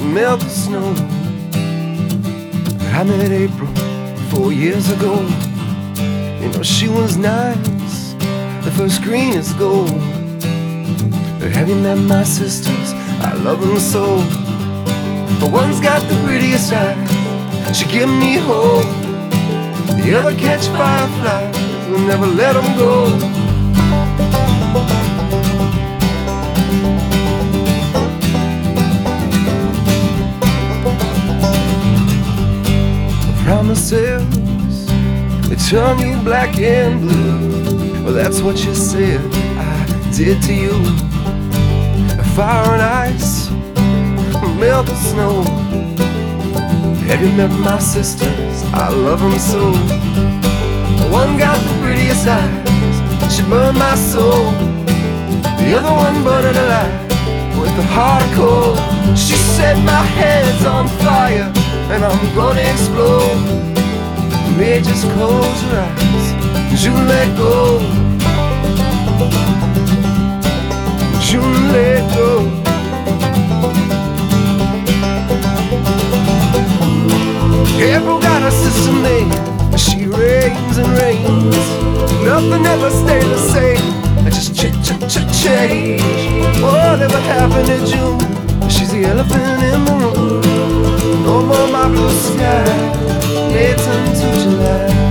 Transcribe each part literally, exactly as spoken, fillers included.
melt the snow. But I met April four years ago. You know she was nice, the first green is gold. But have you met my sisters? I love them so. But one's got the prettiest eyes, she give me hope. The other catch fireflies, will never let them go. Promises, they turn you black and blue. Well, that's what you said I did to you. Fire and ice, melt the snow. Have you met my sisters? I love them so. One got the prettiest eyes, she burned my soul. The other one burned it alive with a heart of coal. She said my head's on fire and I'm gonna explode. May just close your eyes, you let go. You let go. April got a sister made, she rains and rains. Nothing ever stays the same, I just ch ch ch change. Whatever happened to June? She's the elephant in the room. No more my blue sky, they turn to July.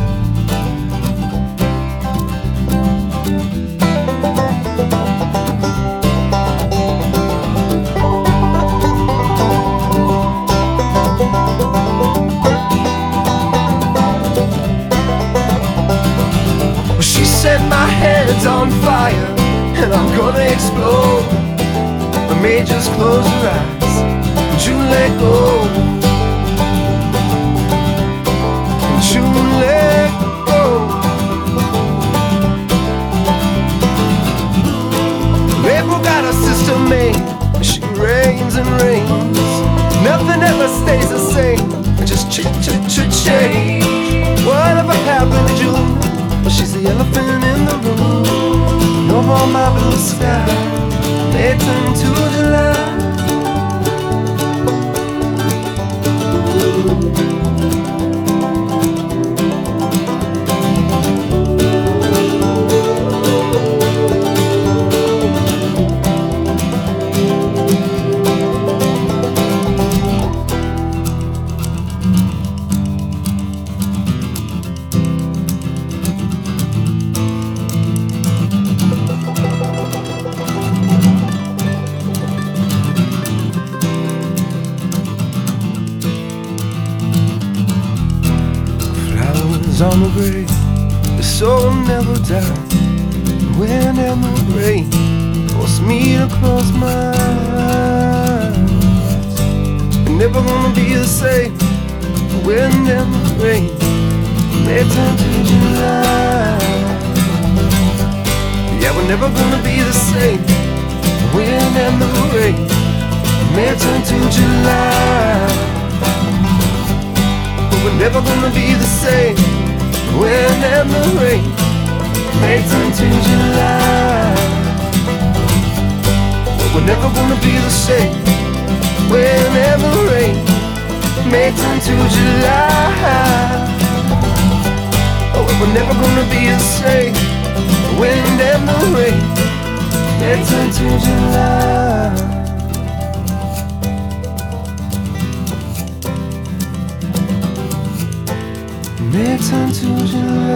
She said my head's on fire and I'm gonna explode. I may just close your eyes and you let go. And you let go. April got a sister May, she rains and rains. Nothing ever stays the same, just ch ch ch change. Whatever happened to June? Well, she's the elephant in the room. No more my blue sky, they turn to July. On the grave, the soul never dies. The wind and the rain force me to close my eyes. We're never gonna be the same. The wind and the rain, they turn to July. Yeah, we're never gonna be the same. The wind and the rain, they turn to July. But we're never gonna be the same. The wind and the rain, they turn to July. But we're never gonna be the same. The wind and the rain, they turn to July. Oh, we're never gonna be the same. The wind and the rain, they turn to July. May turn to July.